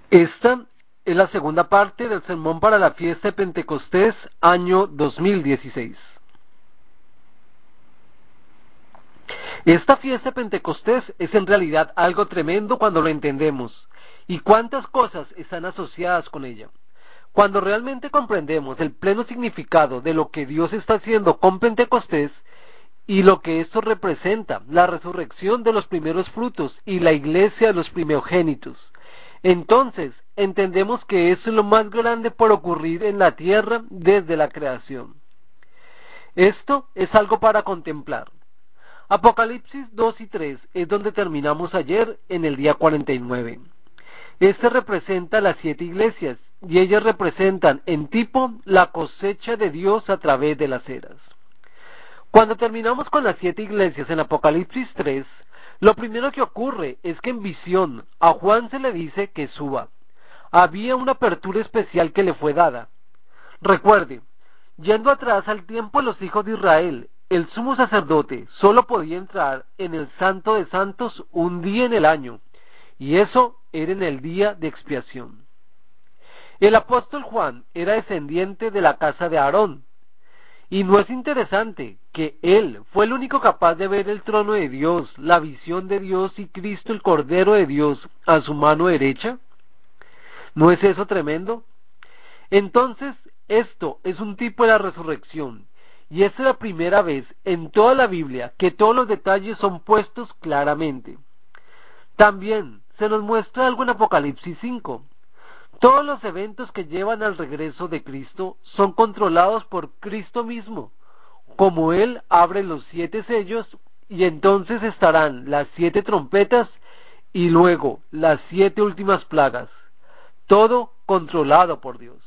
Esta es la segunda parte del sermón para la fiesta de Pentecostés, año 2016. Esta fiesta de Pentecostés es en realidad algo tremendo cuando lo entendemos, y cuántas cosas están asociadas con ella. Cuando realmente comprendemos el pleno significado de lo que Dios está haciendo con Pentecostés y lo que esto representa, la resurrección de los primeros frutos y la iglesia de los primogénitos, entonces entendemos que eso es lo más grande por ocurrir en la tierra desde la creación. Esto es algo para contemplar. Apocalipsis 2 y 3 es donde terminamos ayer en el día 49. Este representa las 7 iglesias y ellas representan en tipo la cosecha de Dios a través de las eras. Cuando terminamos con las 7 iglesias en Apocalipsis 3, lo primero que ocurre es que en visión a Juan se le dice que suba. Había una apertura especial que le fue dada. Recuerde, yendo atrás al tiempo de los hijos de Israel, el sumo sacerdote solo podía entrar en el Santo de Santos un día en el año, y eso era en el día de expiación. El apóstol Juan era descendiente de la casa de Aarón, y no es interesante que él fue el único capaz de ver el trono de Dios, la visión de Dios y Cristo el Cordero de Dios a su mano derecha. ¿No es eso tremendo? Entonces, esto es un tipo de la resurrección, y esta es la primera vez en toda la Biblia que todos los detalles son puestos claramente. También se nos muestra algo en Apocalipsis 5. Todos los eventos que llevan al regreso de Cristo son controlados por Cristo mismo, como Él abre los 7 sellos, y entonces estarán las 7 trompetas y luego las 7 últimas plagas, todo controlado por Dios.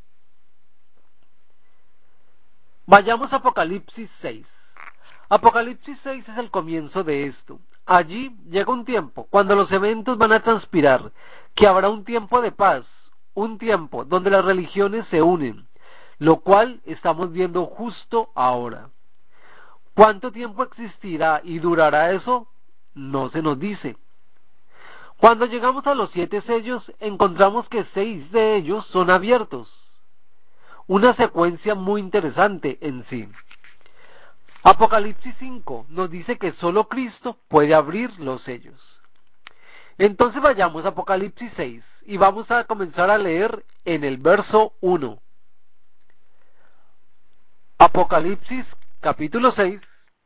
Vayamos a Apocalipsis 6. Apocalipsis 6 es el comienzo de esto. Allí llega un tiempo, cuando los eventos van a transpirar, que habrá un tiempo de paz, un tiempo donde las religiones se unen, lo cual estamos viendo justo ahora. ¿Cuánto tiempo existirá y durará eso? No se nos dice. Cuando llegamos a los 7 sellos, encontramos que 6 de ellos son abiertos. Una secuencia muy interesante en sí. Apocalipsis 5 nos dice que solo Cristo puede abrir los sellos. Entonces vayamos a Apocalipsis 6 y vamos a comenzar a leer en el verso 1. Apocalipsis capítulo 6,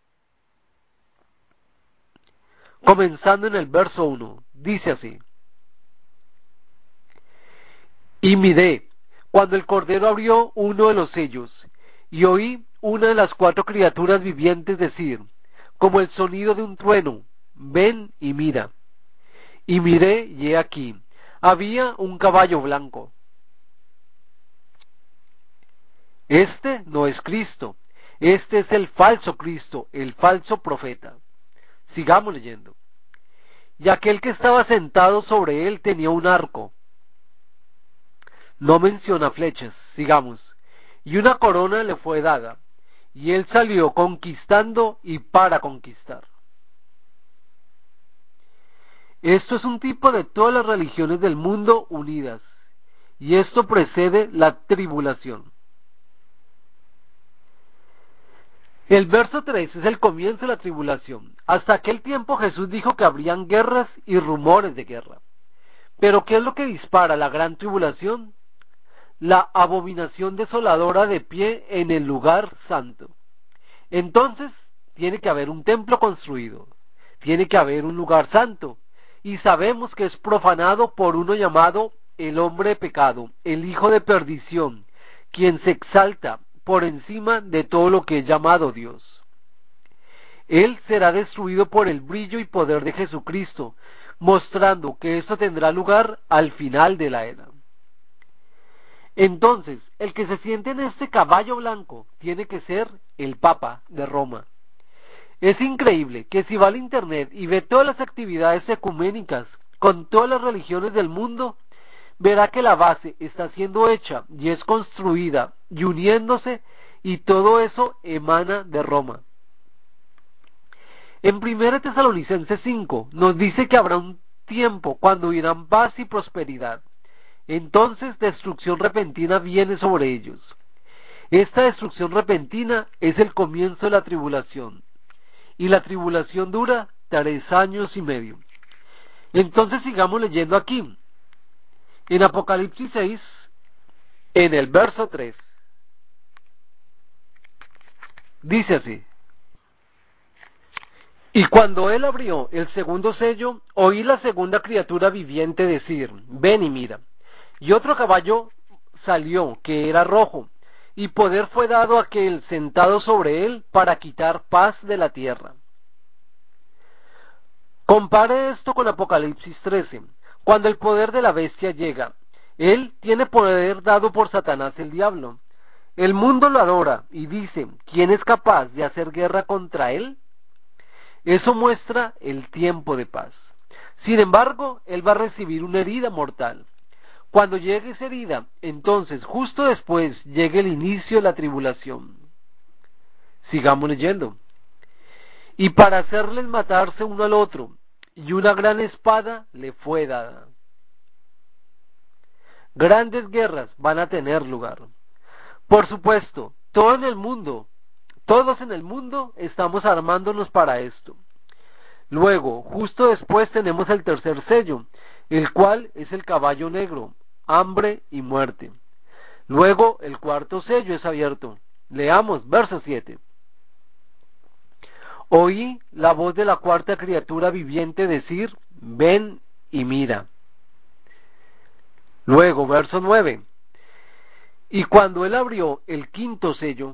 comenzando en el verso 1, dice así: Y miré cuando el Cordero abrió uno de los sellos, y oí una de las 4 criaturas vivientes decir, como el sonido de un trueno, ven y mira. Y miré, y he aquí, había un caballo blanco. Este no es Cristo, este es el falso Cristo, el falso profeta. Sigamos leyendo. Y aquel que estaba sentado sobre él tenía un arco. No menciona flechas, sigamos. Y una corona le fue dada, y él salió conquistando y para conquistar. Esto es un tipo de todas las religiones del mundo unidas, y esto precede la tribulación. El verso 3 es el comienzo de la tribulación. Hasta aquel tiempo Jesús dijo que habrían guerras y rumores de guerra. Pero ¿qué es lo que dispara la gran tribulación? La abominación desoladora de pie en el lugar santo. Entonces, tiene que haber un templo construido, tiene que haber un lugar santo, y sabemos que es profanado por uno llamado el hombre de pecado, el hijo de perdición, quien se exalta por encima de todo lo que es llamado Dios. Él será destruido por el brillo y poder de Jesucristo, mostrando que esto tendrá lugar al final de la era. Entonces, el que se siente en este caballo blanco tiene que ser el Papa de Roma. Es increíble que si va al internet y ve todas las actividades ecuménicas con todas las religiones del mundo, verá que la base está siendo hecha y es construida y uniéndose, y todo eso emana de Roma. En 1 Tesalonicenses 5 nos dice que habrá un tiempo cuando irán paz y prosperidad. Entonces destrucción repentina viene sobre ellos. Esta destrucción repentina es el comienzo de la tribulación, y la tribulación dura 3 años y medio. Entonces sigamos leyendo aquí, en Apocalipsis 6, en el verso 3. Dice así: y cuando él abrió el segundo sello, oí la segunda criatura viviente decir: ven y mira. Y otro caballo salió, que era rojo, y poder fue dado a aquel sentado sobre él para quitar paz de la tierra. Compare esto con Apocalipsis 13, cuando el poder de la bestia llega. Él tiene poder dado por Satanás el diablo. El mundo lo adora y dice: ¿quién es capaz de hacer guerra contra él? Eso muestra el tiempo de paz. Sin embargo, él va a recibir una herida mortal. Cuando llegue esa herida, entonces justo después llegue el inicio de la tribulación. Sigamos leyendo. Y para hacerles matarse uno al otro, y una gran espada le fue dada. Grandes guerras van a tener lugar. Por supuesto, todos en el mundo estamos armándonos para esto. Luego, justo después tenemos el tercer sello, el cual es el caballo negro, hambre y muerte. Luego, el cuarto sello es abierto. Leamos, verso 7. Oí la voz de la cuarta criatura viviente decir: ven y mira. Luego, verso 9. Y cuando él abrió el quinto sello,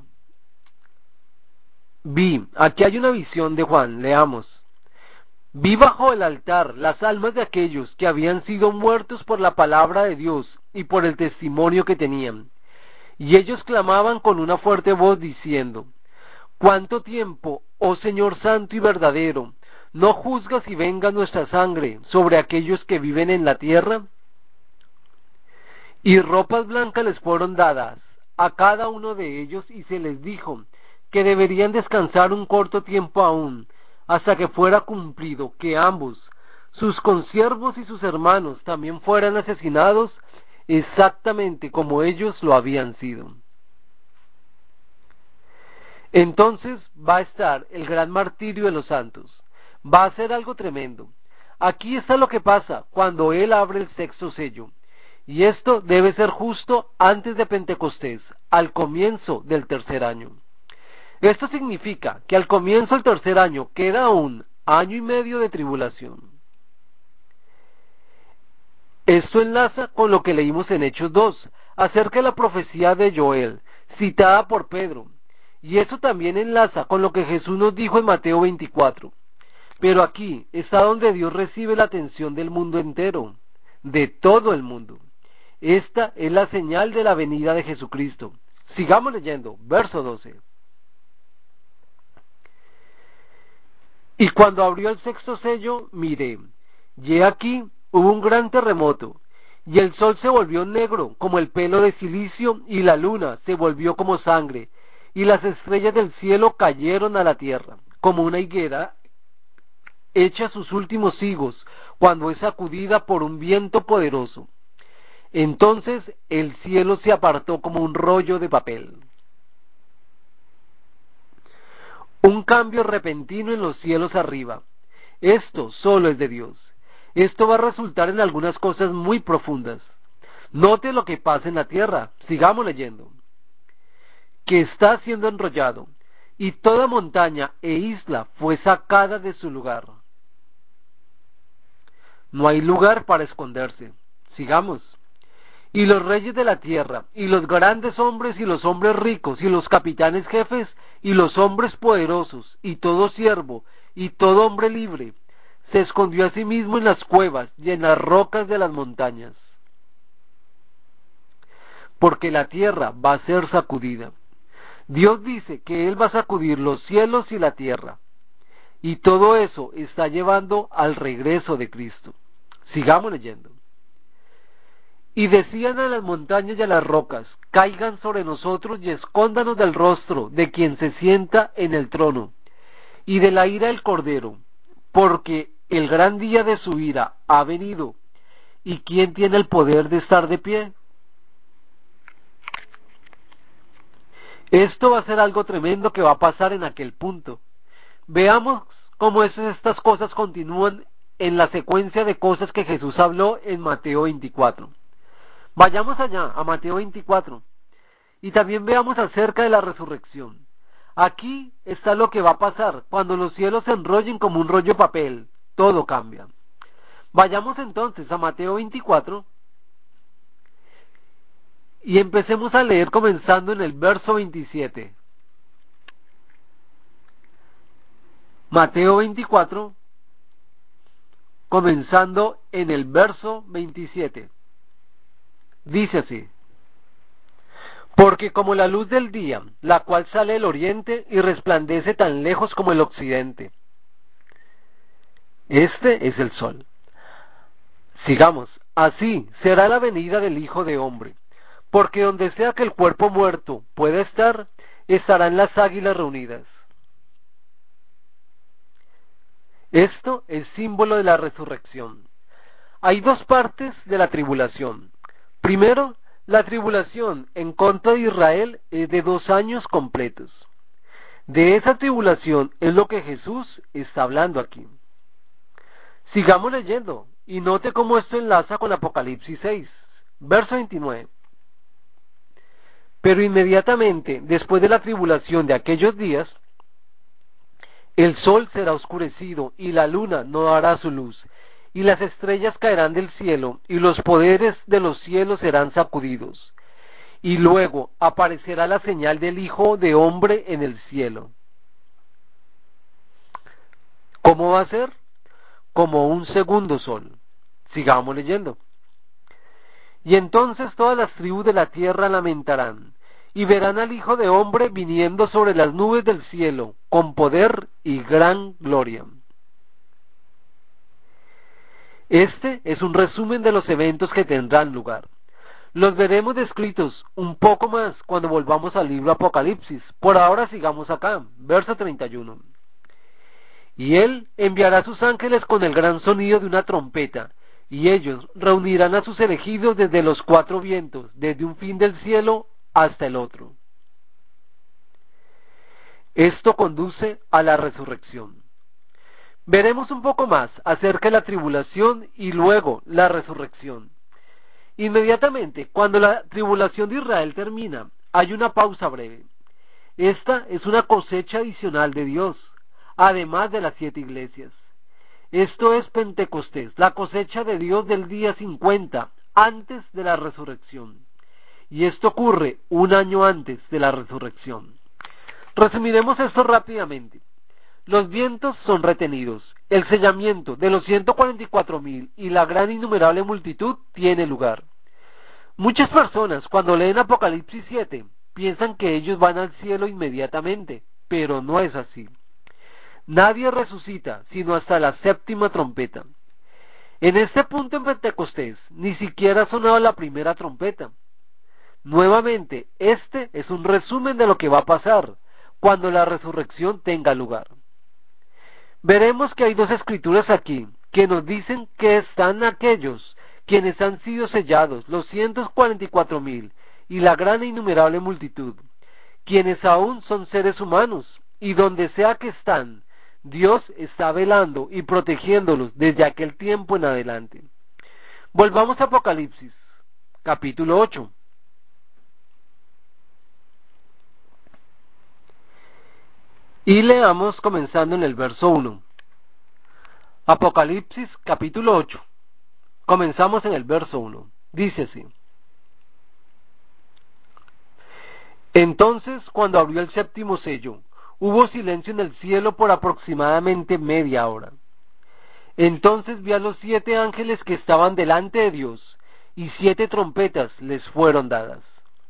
aquí hay una visión de Juan, leamos. Vi bajo el altar las almas de aquellos que habían sido muertos por la palabra de Dios y por el testimonio que tenían. Y ellos clamaban con una fuerte voz diciendo: ¿cuánto tiempo, oh Señor santo y verdadero, no juzgas y venga nuestra sangre sobre aquellos que viven en la tierra? Y ropas blancas les fueron dadas a cada uno de ellos, y se les dijo que deberían descansar un corto tiempo aún, hasta que fuera cumplido que ambos, sus consiervos y sus hermanos, también fueran asesinados exactamente como ellos lo habían sido. Entonces va a estar el gran martirio de los santos. Va a ser algo tremendo. Aquí está lo que pasa cuando él abre el sexto sello. Y esto debe ser justo antes de Pentecostés, al comienzo del tercer año. Esto significa que al comienzo del tercer año queda aún 1 año y medio de tribulación. Esto enlaza con lo que leímos en Hechos 2, acerca de la profecía de Joel, citada por Pedro. Y eso también enlaza con lo que Jesús nos dijo en Mateo 24. Pero aquí está donde Dios recibe la atención del mundo entero, de todo el mundo. Esta es la señal de la venida de Jesucristo. Sigamos leyendo, verso 12. Y cuando abrió el sexto sello, miré, y he aquí hubo un gran terremoto, y el sol se volvió negro como el pelo de silicio, y la luna se volvió como sangre, y las estrellas del cielo cayeron a la tierra, como una higuera echa sus últimos higos, cuando es sacudida por un viento poderoso. Entonces el cielo se apartó como un rollo de papel. Un cambio repentino en los cielos arriba. Esto solo es de Dios. Esto va a resultar en algunas cosas muy profundas. Note lo que pasa en la tierra. Sigamos leyendo. Que está siendo enrollado, y toda montaña e isla fue sacada de su lugar. No hay lugar para esconderse. Sigamos. Y los reyes de la tierra, y los grandes hombres, y los hombres ricos, y los capitanes jefes, y los hombres poderosos, y todo siervo, y todo hombre libre, se escondió a sí mismo en las cuevas y en las rocas de las montañas. Porque la tierra va a ser sacudida. Dios dice que Él va a sacudir los cielos y la tierra. Y todo eso está llevando al regreso de Cristo. Sigamos leyendo. Y decían a las montañas y a las rocas: caigan sobre nosotros y escóndanos del rostro de quien se sienta en el trono, y de la ira del Cordero, porque el gran día de su ira ha venido, ¿Y quién tiene el poder de estar de pie? Esto va a ser algo tremendo que va a pasar en aquel punto. Veamos cómo estas cosas continúan en la secuencia de cosas que Jesús habló en Mateo 24. Vayamos allá, a Mateo 24, y también veamos acerca de la resurrección. Aquí está lo que va a pasar cuando los cielos se enrollen como un rollo de papel. Todo cambia. Vayamos entonces a Mateo 24 y empecemos a leer comenzando en el verso 27. Mateo 24, comenzando en el verso 27. Dice así: porque como la luz del día, la cual sale del oriente y resplandece tan lejos como el occidente. Este es el sol. Sigamos. Así será la venida del Hijo de Hombre. Porque donde sea que el cuerpo muerto pueda estar, estarán las águilas reunidas. Esto es símbolo de la resurrección. Hay dos partes de la tribulación. Primero, la tribulación en contra de Israel es de 2 años completos. De esa tribulación es lo que Jesús está hablando aquí. Sigamos leyendo y note cómo esto enlaza con Apocalipsis 6, verso 29. Pero inmediatamente después de la tribulación de aquellos días, el sol será oscurecido y la luna no dará su luz, y las estrellas caerán del cielo, y los poderes de los cielos serán sacudidos. Y luego aparecerá la señal del Hijo de Hombre en el cielo. ¿Cómo va a ser? Como un segundo sol. Sigamos leyendo. Y entonces todas las tribus de la tierra lamentarán, y verán al Hijo de Hombre viniendo sobre las nubes del cielo, con poder y gran gloria. Este es un resumen de los eventos que tendrán lugar. Los veremos descritos un poco más cuando volvamos al libro Apocalipsis. Por ahora sigamos acá, verso 31. Y él enviará a sus ángeles con el gran sonido de una trompeta, y ellos reunirán a sus elegidos desde los 4 vientos, desde un fin del cielo hasta el otro. Esto conduce a la resurrección. Veremos un poco más acerca de la tribulación y luego la resurrección. Inmediatamente, cuando la tribulación de Israel termina, hay una pausa breve. Esta es una cosecha adicional de Dios, además de las 7 iglesias. Esto es Pentecostés, la cosecha de Dios del día 50, antes de la resurrección. Y esto ocurre 1 año antes de la resurrección. Resumiremos esto rápidamente. Los vientos son retenidos, el sellamiento de los 144,000 y la gran innumerable multitud tiene lugar. Muchas personas cuando leen Apocalipsis 7 piensan que ellos van al cielo inmediatamente, pero no es así. Nadie resucita sino hasta la 7ª trompeta. En este punto en Pentecostés ni siquiera ha sonado la primera trompeta. Nuevamente, este es un resumen de lo que va a pasar cuando la resurrección tenga lugar. Veremos que hay 2 escrituras aquí que nos dicen que están aquellos quienes han sido sellados, los 144,000 y la gran e innumerable multitud, quienes aún son seres humanos, y donde sea que están, Dios está velando y protegiéndolos desde aquel tiempo en adelante. Volvamos a Apocalipsis, capítulo 8. Y leamos comenzando en el verso 1. Apocalipsis capítulo 8. Comenzamos en el verso 1. Dice así: Entonces, cuando abrió el 7º sello, hubo silencio en el cielo por aproximadamente media hora. Entonces vi a los 7 ángeles que estaban delante de Dios, y 7 trompetas les fueron dadas.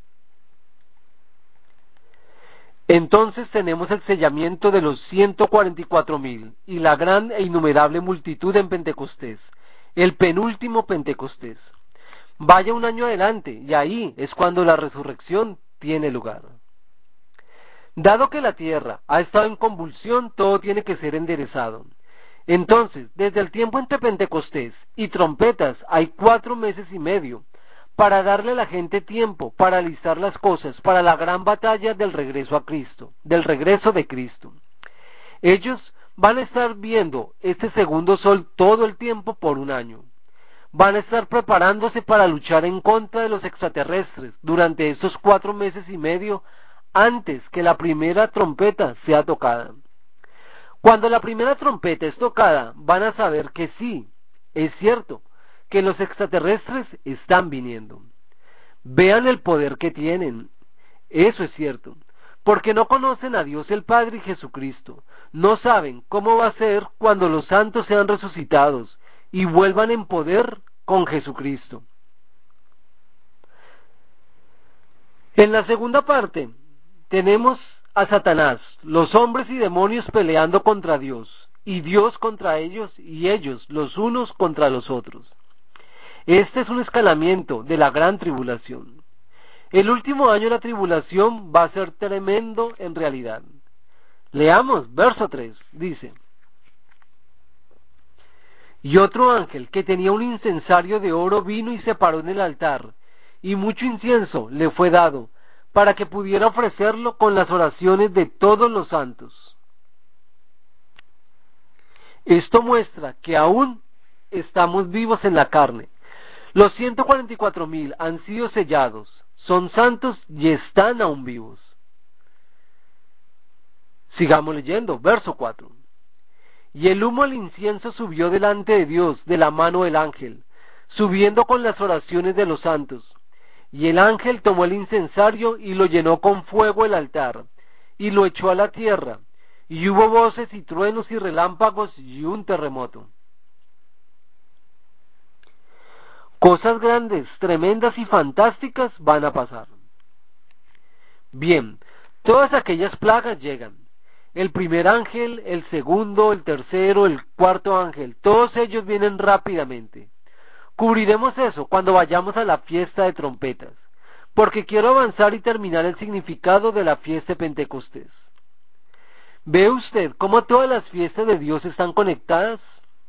Entonces tenemos el sellamiento de los 144,000 y la gran e innumerable multitud en Pentecostés, el penúltimo Pentecostés. Vaya 1 año adelante, y ahí es cuando la resurrección tiene lugar. Dado que la tierra ha estado en convulsión, todo tiene que ser enderezado. Entonces, desde el tiempo entre Pentecostés y trompetas hay 4 meses y medio para darle a la gente tiempo para alistar las cosas para la gran batalla del regreso a Cristo, del regreso de Cristo. Ellos van a estar viendo este segundo sol todo el tiempo por un año. Van a estar preparándose para luchar en contra de los extraterrestres durante estos 4 meses y medio antes que la primera trompeta sea tocada. Cuando la primera trompeta es tocada, van a saber que sí, es cierto, que los extraterrestres están viniendo. Vean el poder que tienen. Eso es cierto, porque no conocen a Dios el Padre y Jesucristo. No saben cómo va a ser cuando los santos sean resucitados y vuelvan en poder con Jesucristo. En la segunda parte tenemos a Satanás, los hombres y demonios peleando contra Dios, y Dios contra ellos, y ellos los unos contra los otros. Este es un escalamiento de la gran tribulación. El último año de la tribulación va a ser tremendo en realidad. Leamos, verso 3, dice: Y otro ángel que tenía un incensario de oro vino y se paró en el altar, y mucho incienso le fue dado, para que pudiera ofrecerlo con las oraciones de todos los santos. Esto muestra que aún estamos vivos en la carne. Los 144,000 han sido sellados, son santos y están aún vivos. Sigamos leyendo, verso 4. Y el humo del incienso subió delante de Dios de la mano del ángel, subiendo con las oraciones de los santos. Y el ángel tomó el incensario y lo llenó con fuego el altar, y lo echó a la tierra, y hubo voces y truenos y relámpagos y un terremoto. Cosas grandes, tremendas y fantásticas van a pasar. Bien, todas aquellas plagas llegan. El primer ángel, el segundo, el tercero, el cuarto ángel, todos ellos vienen rápidamente. Cubriremos eso cuando vayamos a la fiesta de trompetas, porque quiero avanzar y terminar el significado de la fiesta de Pentecostés. ¿Ve usted cómo todas las fiestas de Dios están conectadas?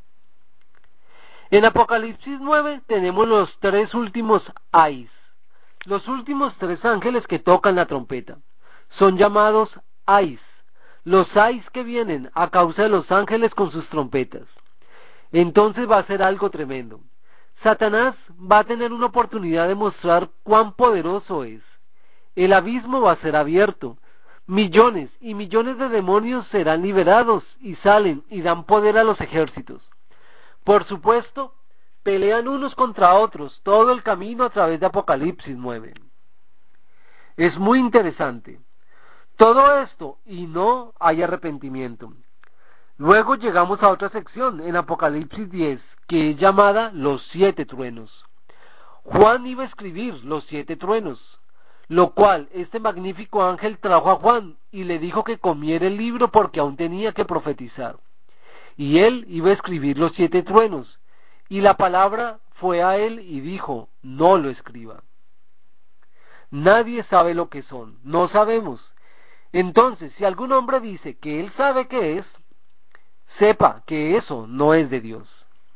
En Apocalipsis 9 tenemos los 3 últimos ais, los últimos 3 ángeles que tocan la trompeta. Son llamados ais, los ais que vienen a causa de los ángeles con sus trompetas. Entonces va a ser algo tremendo. Satanás va a tener una oportunidad de mostrar cuán poderoso es. El abismo va a ser abierto. Millones y millones de demonios serán liberados y salen y dan poder a los ejércitos. Por supuesto, pelean unos contra otros todo el camino a través de Apocalipsis 9. Es muy interesante. Todo esto y no hay arrepentimiento. Luego llegamos a otra sección en Apocalipsis 10, que es llamada los 7 truenos. Juan iba a escribir los 7 truenos, lo cual este magnífico ángel trajo a Juan y le dijo que comiera el libro porque aún tenía que profetizar. Y él iba a escribir los 7 truenos, y la palabra fue a él y dijo: no lo escriba. Nadie sabe lo que son, no sabemos. Entonces, si algún hombre dice que él sabe qué es, sepa que eso no es de Dios.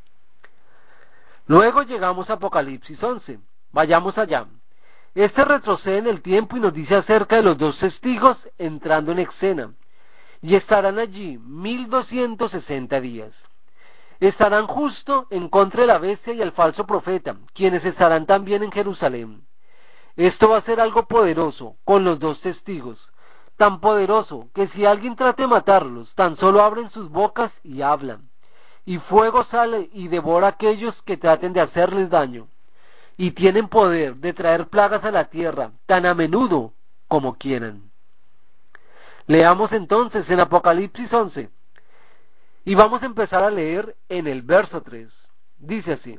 Luego llegamos a Apocalipsis 11. Vayamos allá. Este retrocede en el tiempo y nos dice acerca de los 2 testigos entrando en escena. Y estarán allí 1260 días. Estarán justo en contra de la bestia y el falso profeta, quienes estarán también en Jerusalén. Esto va a ser algo poderoso con los 2 testigos, tan poderoso que si alguien trata de matarlos, tan solo abren sus bocas y hablan, y fuego sale y devora a aquellos que traten de hacerles daño, y tienen poder de traer plagas a la tierra tan a menudo como quieran. Leamos entonces en Apocalipsis 11, y vamos a empezar a leer en el verso 3. Dice así: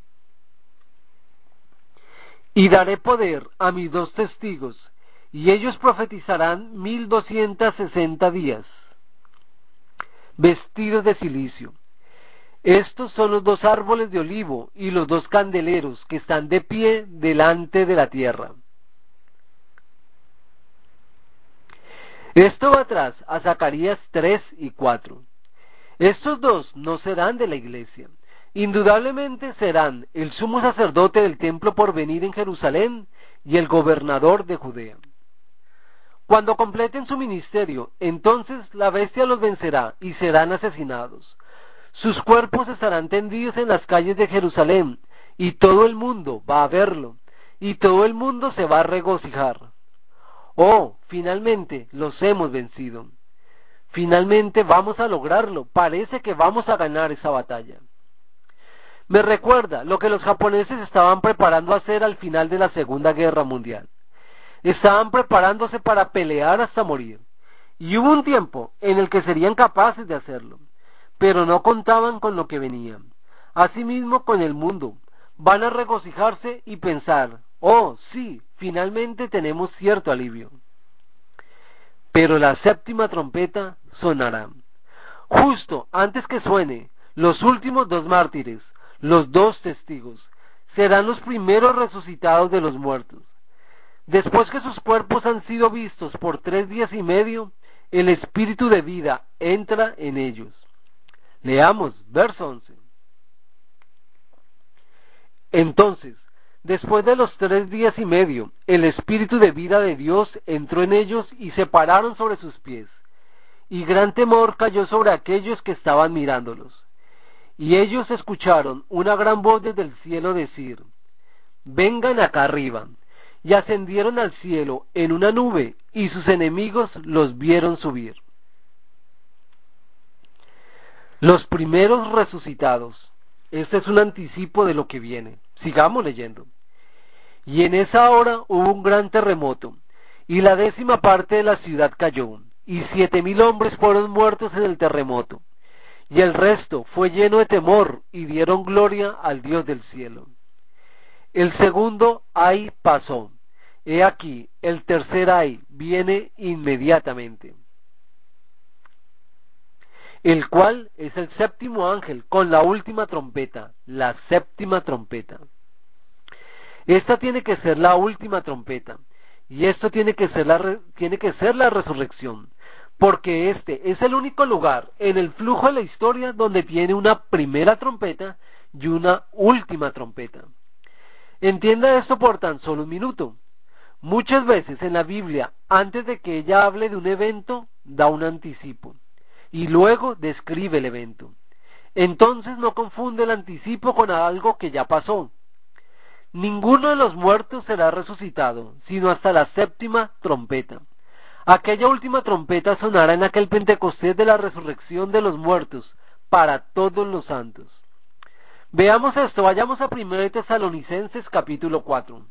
Y daré poder a mis 2 testigos, y ellos profetizarán 1260 días, vestidos de cilicio. Estos son los 2 árboles de olivo y los 2 candeleros que están de pie delante de la tierra. Esto va atrás a Zacarías 3 y 4. Estos dos no serán de la iglesia. Indudablemente serán el sumo sacerdote del templo por venir en Jerusalén y el gobernador de Judea. Cuando completen su ministerio, entonces la bestia los vencerá y serán asesinados. Sus cuerpos estarán tendidos en las calles de Jerusalén, y todo el mundo va a verlo, y todo el mundo se va a regocijar. Oh, finalmente los hemos vencido. Finalmente vamos a lograrlo. Parece que vamos a ganar esa batalla. Me recuerda lo que los japoneses estaban preparando a hacer al final de la Segunda Guerra Mundial. Estaban preparándose para pelear hasta morir. Y hubo un tiempo en el que serían capaces de hacerlo, pero no contaban con lo que venía. Asimismo con el mundo, van a regocijarse y pensar, oh sí, finalmente tenemos cierto alivio. Pero la séptima trompeta sonará. Justo antes que suene, los últimos dos mártires, los dos testigos, serán los primeros resucitados de los muertos. Después que sus cuerpos han sido vistos por 3 días y medio, el espíritu de vida entra en ellos. Leamos verso 11. Entonces, después de los 3 días y medio, el espíritu de vida de Dios entró en ellos y se pararon sobre sus pies. Y gran temor cayó sobre aquellos que estaban mirándolos. Y ellos escucharon una gran voz desde el cielo decir, vengan acá arriba. Y ascendieron al cielo en una nube, y sus enemigos los vieron subir. Los primeros resucitados. Este es un anticipo de lo que viene. Sigamos leyendo. Y en esa hora hubo un gran terremoto, y la 10ª parte de la ciudad cayó, y 7,000 hombres fueron muertos en el terremoto. Y el resto fue lleno de temor, y dieron gloria al Dios del cielo. El segundo ay pasó. He aquí, el tercer ay viene inmediatamente. El cual es el séptimo ángel con la última trompeta, la séptima trompeta. Esta tiene que ser la última trompeta, y esto tiene que ser la resurrección, porque este es el único lugar en el flujo de la historia donde tiene una primera trompeta y una última trompeta. Entienda esto por tan solo un minuto. Muchas veces en la Biblia, antes de que ella hable de un evento, da un anticipo, y luego describe el evento. Entonces no confunde el anticipo con algo que ya pasó. Ninguno de los muertos será resucitado, sino hasta la séptima trompeta. Aquella última trompeta sonará en aquel Pentecostés de la resurrección de los muertos, para todos los santos. Veamos esto, vayamos a 1 Tesalonicenses capítulo 4.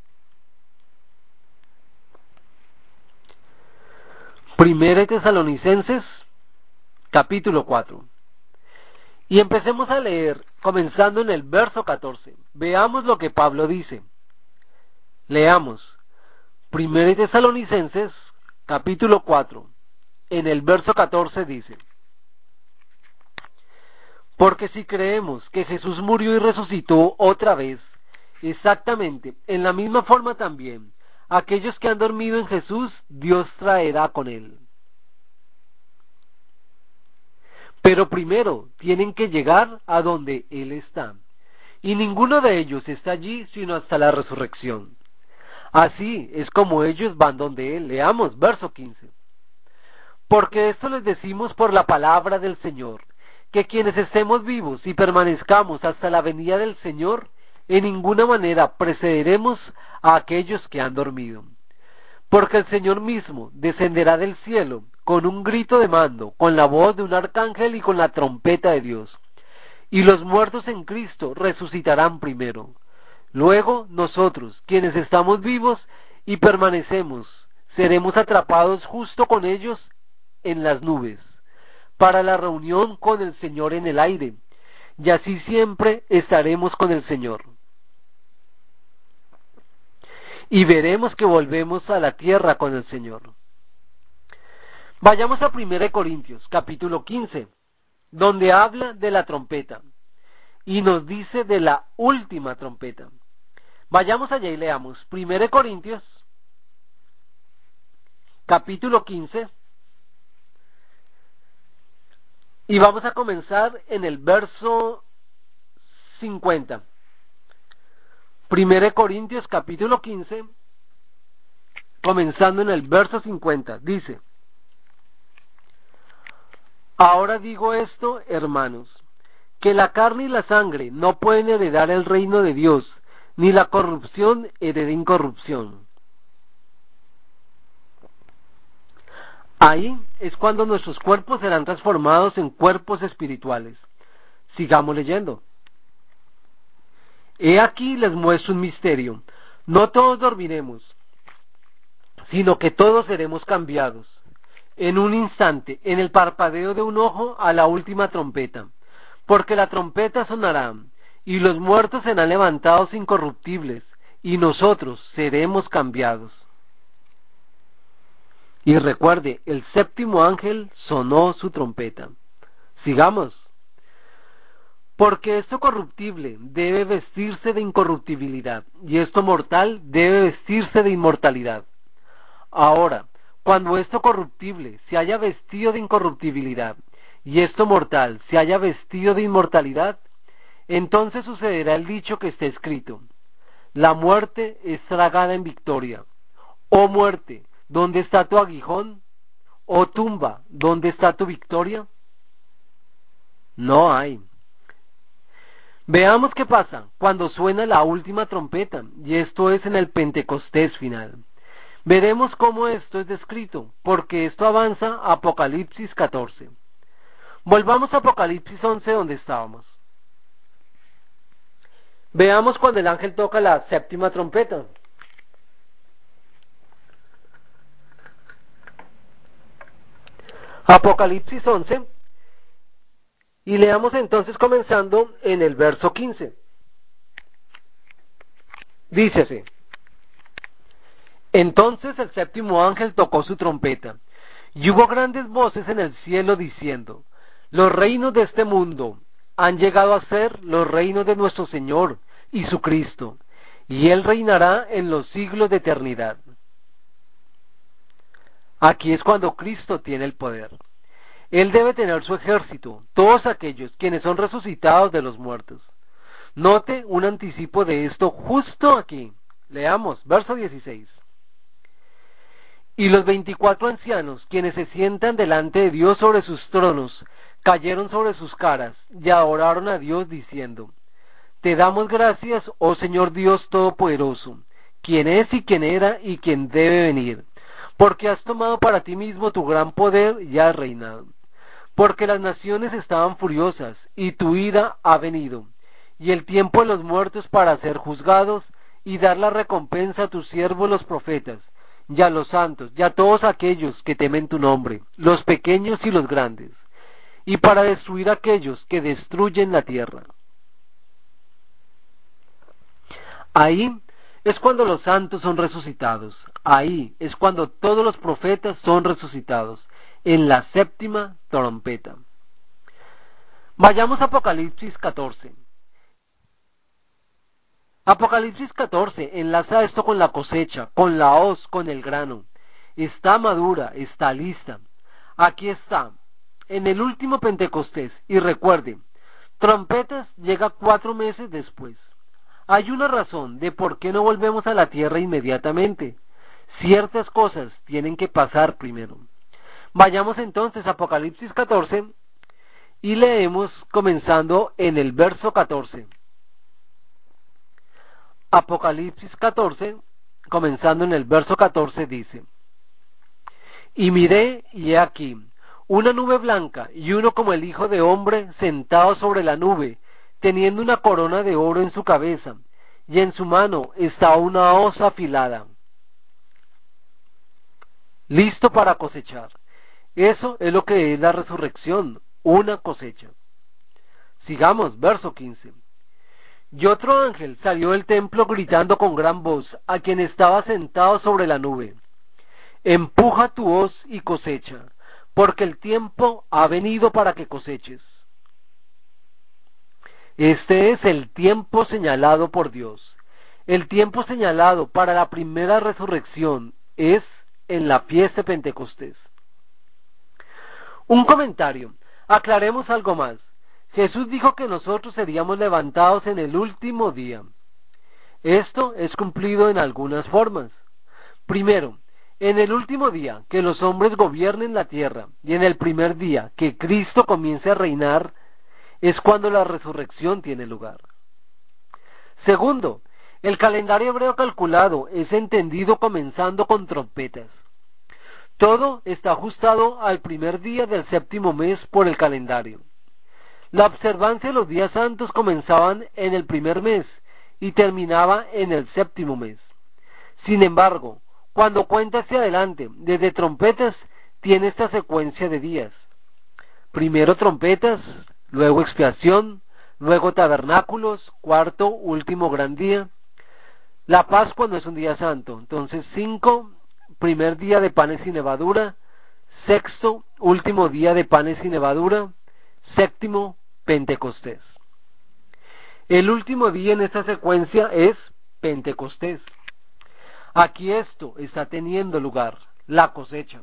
1 Tesalonicenses capítulo 4. Y empecemos a leer, comenzando en el verso 14. Veamos lo que Pablo dice. Leamos. 1 Tesalonicenses capítulo 4. En el verso 14 dice: porque si creemos que Jesús murió y resucitó otra vez, exactamente en la misma forma también, aquellos que han dormido en Jesús, Dios traerá con él. Pero primero tienen que llegar a donde Él está, y ninguno de ellos está allí sino hasta la resurrección. Así es como ellos van donde Él. Leamos verso 15. Porque esto les decimos por la palabra del Señor, que quienes estemos vivos y permanezcamos hasta la venida del Señor, en ninguna manera precederemos a aquellos que han dormido. Porque el Señor mismo descenderá del cielo con un grito de mando, con la voz de un arcángel y con la trompeta de Dios. Y los muertos en Cristo resucitarán primero. Luego nosotros, quienes estamos vivos y permanecemos, seremos atrapados justo con ellos en las nubes, para la reunión con el Señor en el aire, y así siempre estaremos con el Señor. Y veremos que volvemos a la tierra con el Señor. Vayamos a 1 Corintios, capítulo 15, donde habla de la trompeta, y nos dice de la última trompeta. Vayamos allá y leamos 1 Corintios, capítulo 15, Y vamos a comenzar en el verso 50. 1 Corintios capítulo 15, comenzando en el verso 50, dice: Ahora digo esto, hermanos, que la carne y la sangre no pueden heredar el reino de Dios, ni la corrupción hereda incorrupción. Ahí es cuando nuestros cuerpos serán transformados en cuerpos espirituales. Sigamos leyendo. He aquí les muestro un misterio. No todos dormiremos, sino que todos seremos cambiados. En un instante, en el parpadeo de un ojo, a la última trompeta. Porque la trompeta sonará, y los muertos serán levantados incorruptibles, y nosotros seremos cambiados. Y recuerde, el séptimo ángel sonó su trompeta. Sigamos. Porque esto corruptible debe vestirse de incorruptibilidad, y esto mortal debe vestirse de inmortalidad. Ahora, cuando esto corruptible se haya vestido de incorruptibilidad, y esto mortal se haya vestido de inmortalidad, entonces sucederá el dicho que está escrito: la muerte es tragada en victoria. Oh muerte, ¿dónde está tu aguijón? Oh tumba, ¿dónde está tu victoria? No hay. Veamos qué pasa cuando suena la última trompeta, y esto es en el Pentecostés final. Veremos cómo esto es descrito, porque esto avanza a Apocalipsis 14. Volvamos a Apocalipsis 11, donde estábamos. Veamos cuando el ángel toca la séptima trompeta. Apocalipsis 11, y leamos entonces comenzando en el verso 15. Dice así: Entonces el séptimo ángel tocó su trompeta, y hubo grandes voces en el cielo diciendo: los reinos de este mundo han llegado a ser los reinos de nuestro Señor y su Cristo, y Él reinará en los siglos de eternidad. Aquí es cuando Cristo tiene el poder. Él debe tener su ejército, todos aquellos quienes son resucitados de los muertos. Note un anticipo de esto justo aquí. Leamos, verso 16. Y los 24 ancianos, quienes se sientan delante de Dios sobre sus tronos, cayeron sobre sus caras y adoraron a Dios diciendo: Te damos gracias, oh Señor Dios Todopoderoso, quien es y quien era y quien debe venir, porque has tomado para ti mismo tu gran poder y has reinado. Porque las naciones estaban furiosas, y tu ira ha venido, y el tiempo de los muertos para ser juzgados, y dar la recompensa a tus siervos los profetas, y a los santos, y a todos aquellos que temen tu nombre, los pequeños y los grandes, y para destruir a aquellos que destruyen la tierra. Ahí es cuando los santos son resucitados, ahí es cuando todos los profetas son resucitados, en la séptima trompeta. Vayamos a Apocalipsis 14. Apocalipsis 14 enlaza esto con la cosecha, con la hoz, con el grano. Está madura, está lista. Aquí está, en el último Pentecostés. Y recuerde, trompetas llega 4 meses después. Hay una razón de por qué no volvemos a la tierra inmediatamente. Ciertas cosas tienen que pasar primero. Vayamos entonces a Apocalipsis 14 y leemos comenzando en el verso 14. Apocalipsis 14, comenzando en el verso 14, dice: Y miré, y he aquí, una nube blanca, y uno como el Hijo de Hombre sentado sobre la nube, teniendo una corona de oro en su cabeza, y en su mano estaba una hoz afilada, listo para cosechar. Eso es lo que es la resurrección, una cosecha. Sigamos, verso 15. Y otro ángel salió del templo gritando con gran voz a quien estaba sentado sobre la nube: Empuja tu hoz y cosecha, porque el tiempo ha venido para que coseches. Este es el tiempo señalado por Dios. El tiempo señalado para la primera resurrección es en la fiesta de Pentecostés. Un comentario. Aclaremos algo más. Jesús dijo que nosotros seríamos levantados en el último día. Esto es cumplido en algunas formas. Primero, en el último día que los hombres gobiernen la tierra y en el primer día que Cristo comience a reinar es cuando la resurrección tiene lugar. Segundo, el calendario hebreo calculado es entendido comenzando con trompetas. Todo está ajustado al primer día del séptimo mes por el calendario. La observancia de los días santos comenzaban en el primer mes y terminaba en el séptimo mes. Sin embargo, cuando cuenta hacia adelante, desde trompetas, tiene esta secuencia de días. Primero trompetas, luego expiación, luego tabernáculos, cuarto, último gran día. La Pascua no es un día santo, entonces 5, primer día de panes sin levadura, sexto, último día de panes sin levadura, séptimo, Pentecostés. El último día en esta secuencia es Pentecostés. Aquí esto está teniendo lugar, la cosecha.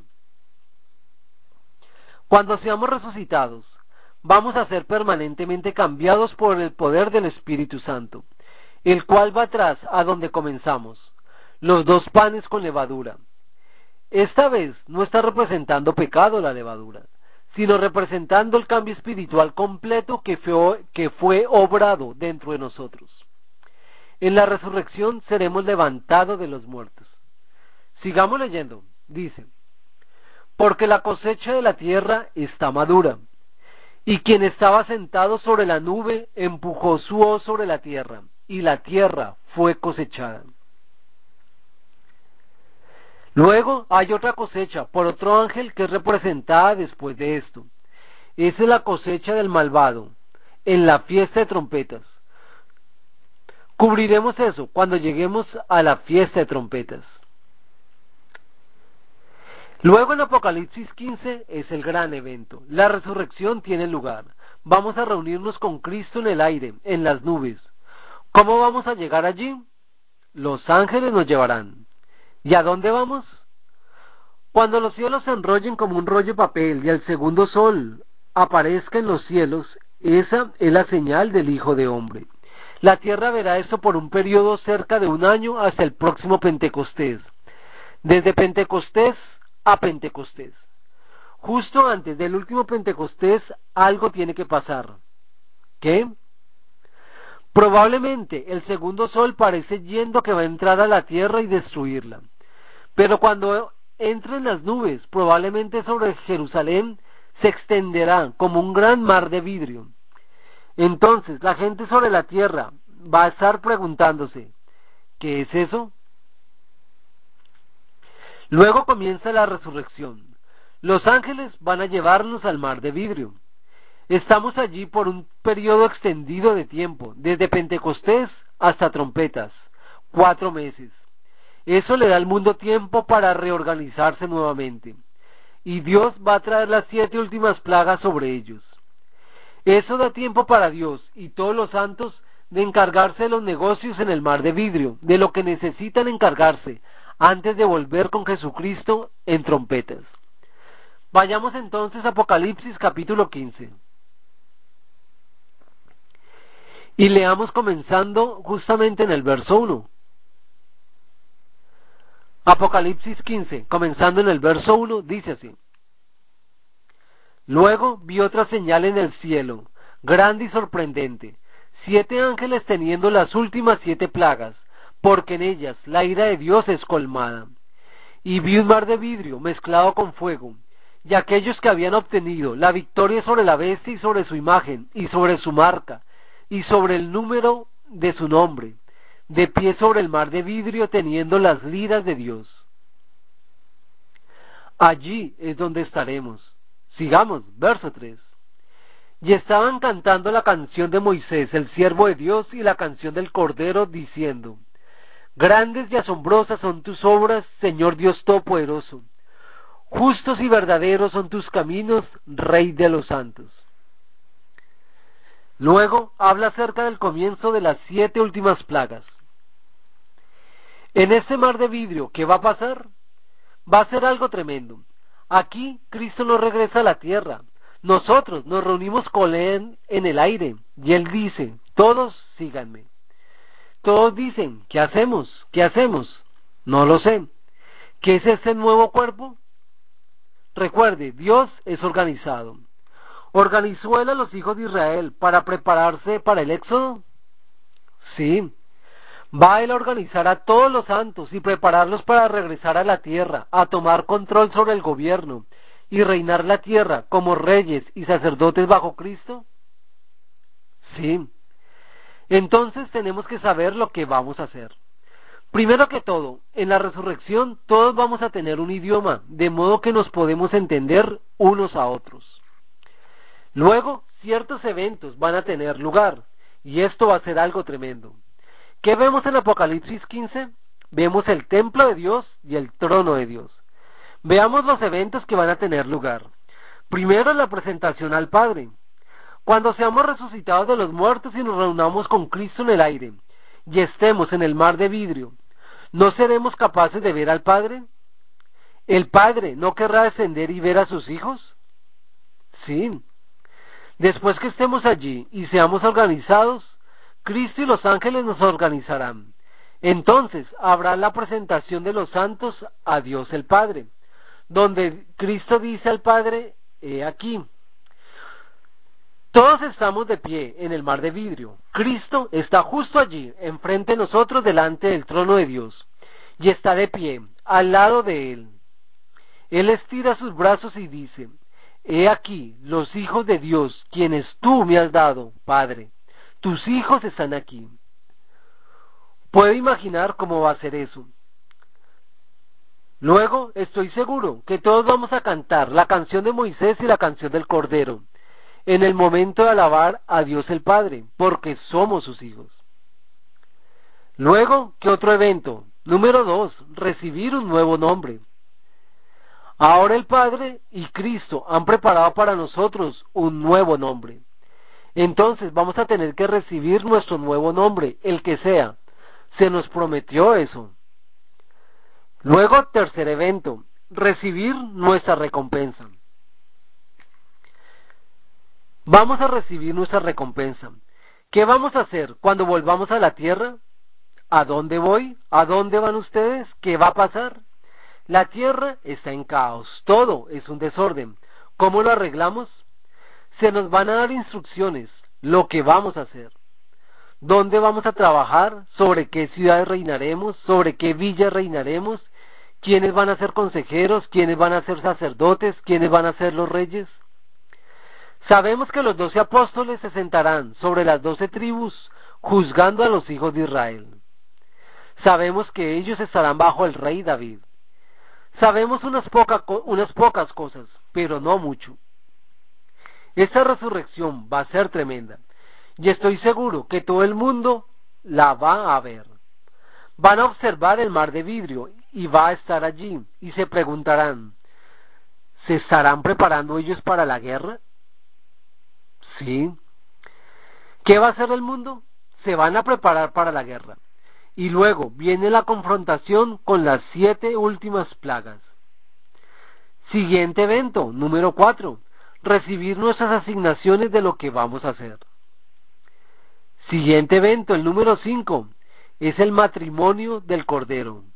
Cuando seamos resucitados, vamos a ser permanentemente cambiados por el poder del Espíritu Santo, el cual va atrás a donde comenzamos, los 2 panes con levadura. Esta vez no está representando pecado la levadura, sino representando el cambio espiritual completo que fue obrado dentro de nosotros. En la resurrección seremos levantados de los muertos. Sigamos leyendo, dice, porque la cosecha de la tierra está madura, y quien estaba sentado sobre la nube empujó su hoz sobre la tierra, y la tierra fue cosechada. Luego hay otra cosecha por otro ángel que es representada después de esto. Esa es la cosecha del malvado, en la fiesta de trompetas. Cubriremos eso cuando lleguemos a la fiesta de trompetas. Luego en Apocalipsis 15 es el gran evento. La resurrección tiene lugar. Vamos a reunirnos con Cristo en el aire, en las nubes. ¿Cómo vamos a llegar allí? Los ángeles nos llevarán. ¿Y a dónde vamos? Cuando los cielos se enrollen como un rollo de papel y el segundo sol aparezca en los cielos, esa es la señal del Hijo de Hombre. La tierra verá esto por un periodo cerca de 1 año hasta el próximo Pentecostés. Desde Pentecostés a Pentecostés. Justo antes del último Pentecostés algo tiene que pasar. ¿Qué? Probablemente el segundo sol parece yendo que va a entrar a la tierra y destruirla. Pero cuando entre en las nubes, probablemente sobre Jerusalén se extenderá como un gran mar de vidrio. Entonces la gente sobre la tierra va a estar preguntándose, ¿qué es eso? Luego comienza la resurrección. Los ángeles van a llevarnos al mar de vidrio. Estamos allí por un periodo extendido de tiempo, desde Pentecostés hasta trompetas, 4 meses. Eso le da al mundo tiempo para reorganizarse nuevamente. Y Dios va a traer las 7 últimas plagas sobre ellos. Eso da tiempo para Dios y todos los santos de encargarse de los negocios en el mar de vidrio, de lo que necesitan encargarse antes de volver con Jesucristo en trompetas. Vayamos entonces a Apocalipsis capítulo 15. Y leamos comenzando justamente en el verso 1. Apocalipsis 15, comenzando en el verso 1, dice así. Luego vi otra señal en el cielo, grande y sorprendente, 7 ángeles teniendo las últimas 7 plagas, porque en ellas la ira de Dios es colmada. Y vi un mar de vidrio mezclado con fuego, y aquellos que habían obtenido la victoria sobre la bestia y sobre su imagen, y sobre su marca, y sobre el número de su nombre, de pie sobre el mar de vidrio teniendo las liras de Dios. Allí es donde estaremos. Sigamos, verso 3. Y estaban cantando la canción de Moisés, el siervo de Dios, y la canción del Cordero, diciendo, Grandes y asombrosas son tus obras, Señor Dios Todopoderoso. Justos y verdaderos son tus caminos, Rey de los santos. Luego habla acerca del comienzo de las 7 últimas plagas. En este mar de vidrio, ¿qué va a pasar? Va a ser algo tremendo. Aquí Cristo no regresa a la tierra, Nosotros nos reunimos con él en el aire y él dice, todos síganme. Todos dicen, ¿qué hacemos? ¿Qué hacemos? No lo sé. ¿Qué es este nuevo cuerpo? Recuerde, Dios es organizado. ¿Organizó él a los hijos de Israel para prepararse para el éxodo? Sí. Va él a organizar a todos los santos y prepararlos para regresar a la tierra, a tomar control sobre el gobierno y reinar la tierra como reyes y sacerdotes bajo Cristo. Sí. Entonces tenemos que saber lo que vamos a hacer. Primero que todo, en la resurrección todos vamos a tener un idioma, de modo que nos podemos entender unos a otros. Luego, ciertos eventos van a tener lugar, y esto va a ser algo tremendo. ¿Qué vemos en Apocalipsis 15? Vemos el templo de Dios y el trono de Dios. Veamos los eventos que van a tener lugar. Primero, la presentación al Padre. Cuando seamos resucitados de los muertos y nos reunamos con Cristo en el aire, y estemos en el mar de vidrio, ¿no seremos capaces de ver al Padre? ¿El Padre no querrá descender y ver a sus hijos? Sí. Después que estemos allí y seamos organizados, Cristo y los ángeles nos organizarán. Entonces habrá la presentación de los santos a Dios el Padre, donde Cristo dice al Padre, he aquí. Todos estamos de pie en el mar de vidrio. Cristo está justo allí, enfrente de nosotros, delante del trono de Dios, y está de pie, al lado de él. Él estira sus brazos y dice, he aquí los hijos de Dios, quienes tú me has dado, Padre. Tus hijos están aquí. ¿Puede imaginar cómo va a ser eso? Luego, estoy seguro que todos vamos a cantar la canción de Moisés y la canción del Cordero, en el momento de alabar a Dios el Padre, porque somos sus hijos. Luego, ¿qué otro evento? Número 2, recibir un nuevo nombre. Ahora el Padre y Cristo han preparado para nosotros un nuevo nombre. Entonces vamos a tener que recibir nuestro nuevo nombre, el que sea. Se nos prometió eso. Luego, tercer evento, recibir nuestra recompensa. Vamos a recibir nuestra recompensa. ¿Qué vamos a hacer cuando volvamos a la tierra? ¿A dónde voy? ¿A dónde van ustedes? ¿Qué va a pasar? La tierra está en caos, todo es un desorden. ¿Cómo lo arreglamos? Se nos van a dar instrucciones, lo que vamos a hacer. ¿Dónde vamos a trabajar? ¿Sobre qué ciudades reinaremos? ¿Sobre qué villas reinaremos? ¿Quiénes van a ser consejeros? ¿Quiénes van a ser sacerdotes? ¿Quiénes van a ser los reyes? Sabemos que los 12 apóstoles se sentarán sobre las 12 tribus, juzgando a los hijos de Israel. Sabemos que ellos estarán bajo el rey David. Sabemos unas pocas cosas, pero no mucho. Esta resurrección va a ser tremenda, y estoy seguro que todo el mundo la va a ver. Van a observar el mar de vidrio, y va a estar allí, y se preguntarán, ¿se estarán preparando ellos para la guerra? Sí. ¿Qué va a hacer el mundo? Se van a preparar para la guerra. Y luego viene la confrontación con las 7 últimas plagas. Siguiente evento, número 4. Recibir nuestras asignaciones de lo que vamos a hacer. Siguiente evento, el número 5. Es el matrimonio del Cordero.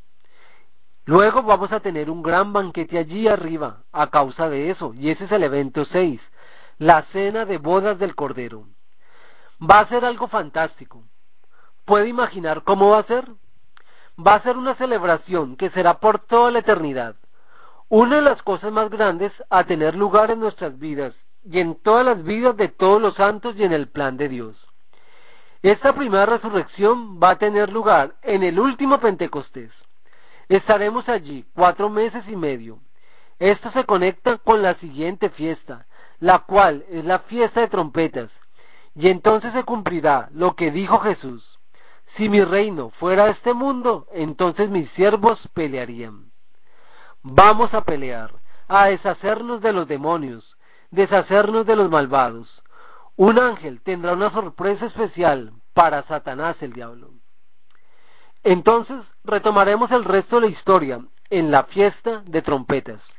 Luego vamos a tener un gran banquete allí arriba, a causa de eso, y ese es el evento 6. La cena de bodas del Cordero. Va a ser algo fantástico. ¿Puede imaginar cómo va a ser? Va a ser una celebración que será por toda la eternidad. Una de las cosas más grandes a tener lugar en nuestras vidas y en todas las vidas de todos los santos y en el plan de Dios. Esta primera resurrección va a tener lugar en el último Pentecostés. Estaremos allí 4 meses y medio. Esto se conecta con la siguiente fiesta, la cual es la fiesta de trompetas. Y entonces se cumplirá lo que dijo Jesús. Si mi reino fuera de este mundo, entonces mis siervos pelearían. Vamos a pelear, a deshacernos de los demonios, deshacernos de los malvados. Un ángel tendrá una sorpresa especial para Satanás el diablo. Entonces retomaremos el resto de la historia en la fiesta de trompetas.